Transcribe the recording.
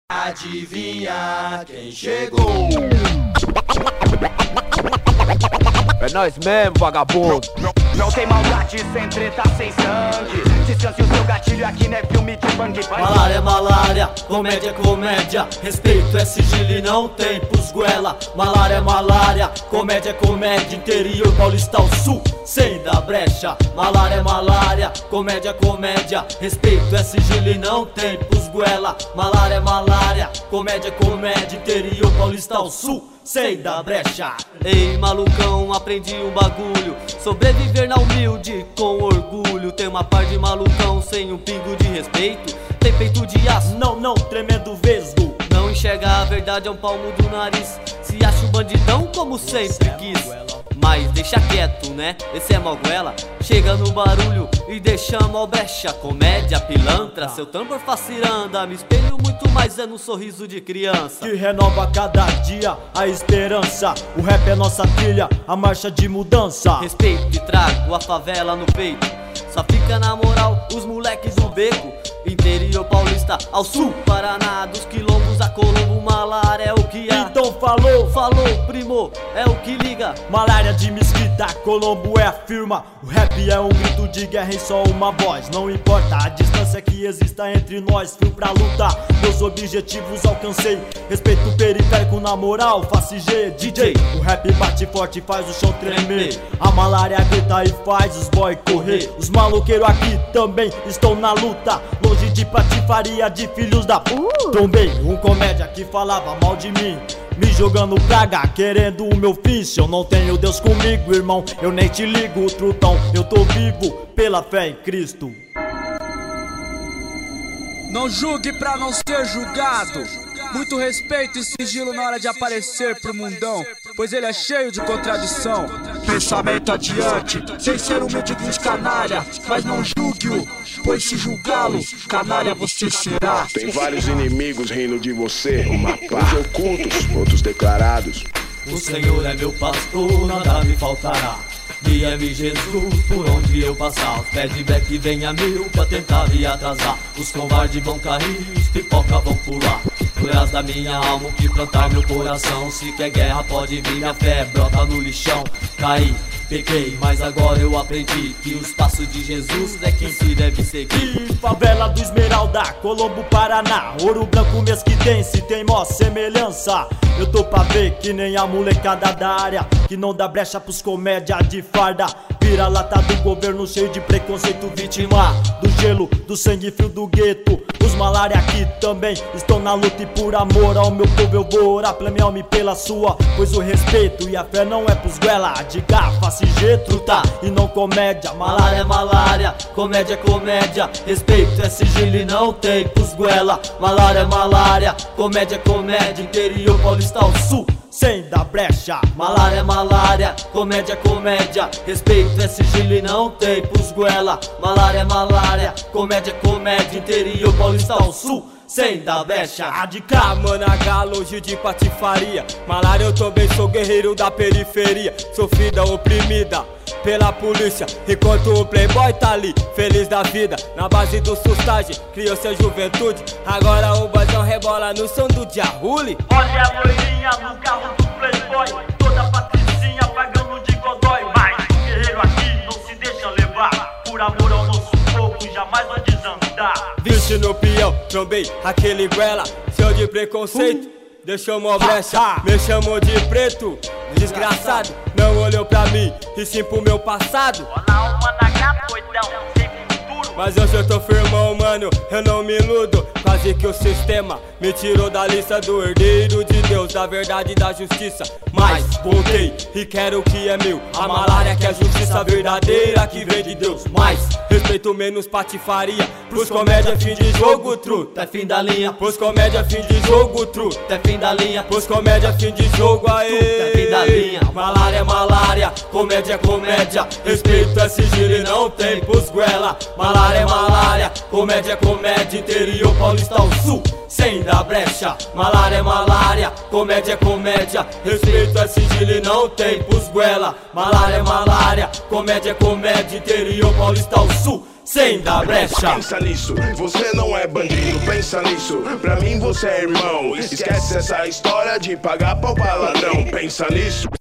Adivinha quem chegou? É nós mesmo, vagabundo. Não tem maldade, sem treta, sem sangue. Descanse o seu gatilho, aqui não é filme de bang bang. Malária é malária, comédia é comédia. Respeito é sigilo e não tem pros goela. Malária é malária, comédia é comédia. Interior paulista ao sul, sem dar brecha. Malária é malária, comédia é comédia. Respeito é sigilo e não tem pros goela. Malária é malária, comédia é comédia. Interior paulista ao sul, sem dar brecha. Ei, malucão, aprendi um bagulho. Sobreviver na humilde com orgulho. Tem uma par de malucão sem um pingo de respeito. Tem peito de aço, não, tremendo vesgo. Não enxerga a verdade, é um palmo do nariz. Se acha um bandidão como sempre quis. Mas deixa quieto, né? Esse é Malguela. Chega no barulho e deixa mal brecha. Comédia, pilantra, seu tambor faz ciranda. Me espelho muito mais é no sorriso de criança que renova cada dia a esperança. O rap é nossa trilha, a marcha de mudança. Respeito e trago a favela no peito. Só fica na moral os moleques do beco. Interior paulista ao sul, Paraná, dos quilombos a Colombo. Malária é o que há. Então falou, primo, é o que liga. Malária de Mesquita, Colombo é a firma. O rap é um grito de guerra em só uma voz. Não importa a distância que exista entre nós. Fui pra luta, meus objetivos alcancei. Respeito o periférico na moral, face G, DJ. O rap bate forte e faz o chão tremer. A malária grita e faz os boy correr. Os maloqueiros aqui também estão na luta. Longe de patifaria de filhos da Tombei um comédia que falava mal de mim, me jogando praga, querendo o meu fim. Se eu não tenho Deus comigo, irmão, eu nem te ligo, trutão. Eu tô vivo pela fé em Cristo. Não julgue pra não ser julgado. Muito respeito e sigilo na hora de aparecer pro mundão, pois ele é cheio de contradição. Pensamento adiante, sem ser humilde dos canalha. Mas não julgue-o, pois se julgá-lo, canalha você será. Tem vários inimigos rindo de você, uns ocultos, outros declarados. O Senhor é meu pastor, nada me faltará. Guia-me Jesus, por onde eu passar. Os feedback vem a mil pra tentar me atrasar. Os covardes vão cair, os pipoca vão pular. Goiás da minha alma, o que plantar meu coração. Se quer guerra pode vir, a fé brota no lixão. Caí, pequei, mas agora eu aprendi que os passos de Jesus é quem se deve seguir. Favela do Esmeralda, Colombo, Paraná. Ouro Branco, Mesquitense, tem mó semelhança. Eu tô pra ver que nem a molecada da área, que não dá brecha pros comédia de farda. Vira-lata do governo cheio de preconceito, vítima do gelo, do sangue frio do gueto. Os malária aqui também estão na luta e por amor ao meu povo eu vou orar, plemear-me pela sua. Pois o respeito e a fé não é pros goela. Diga, face G, truta e não comédia. Malária é malária, comédia é comédia. Respeito é sigilo e não tem pros goela. Malária é malária, comédia é comédia. Interior paulista ao sul, sem dar brecha. Malária é malária, comédia é comédia. Respeito é sigilo e não tem pros goela. Malária é malária, comédia é comédia. Interior paulista ao sul, sem dar brecha. A de cá, mano, H, longe de patifaria. Malária eu também sou guerreiro da periferia. Sofrida, oprimida pela polícia, enquanto o playboy tá ali, feliz da vida. Na base do sustagem, criou sua juventude. Agora o bazão rebola no som do Diarrule. Olha a loirinha no carro do playboy, toda patricinha pagando de godói. Mas o guerreiro aqui não se deixa levar, por amor ao nosso povo jamais vai desandar. Vixe no peão, trombei aquele goela, cheio de preconceito, deixou mó brecha. Me chamou de preto, desgraçado. Não olhou pra mim e sim pro meu passado. Mas hoje eu tô firmão, mano, eu não me iludo. Quase que o sistema me tirou da lista do herdeiro de Deus, da verdade e da justiça. Mas voltei e quero o que é meu. A malária que é justiça verdadeira que vem de Deus. Mas respeito menos patifaria. Pros comédia fim de jogo, truta, é fim da linha. Pros comédia fim de jogo, truta, é fim da linha. Pros comédia fim de jogo, aê, é fim da linha. Malária é malária, comédia é comédia. Respeito é sigilo e não tem pros goela. Malária é malária, comédia é comédia. Interior paulista ao sul, sem dar brecha. Malária é malária, comédia é comédia. Respeito é sigilo e não tem pros goela. Malária é malária, comédia é comédia. Interior paulista ao sul, sem dar brecha. Pensa nisso, você não é bandido, pensa nisso. Pra mim você é irmão. Esquece essa história de pagar pau pra ladrão. Pensa nisso.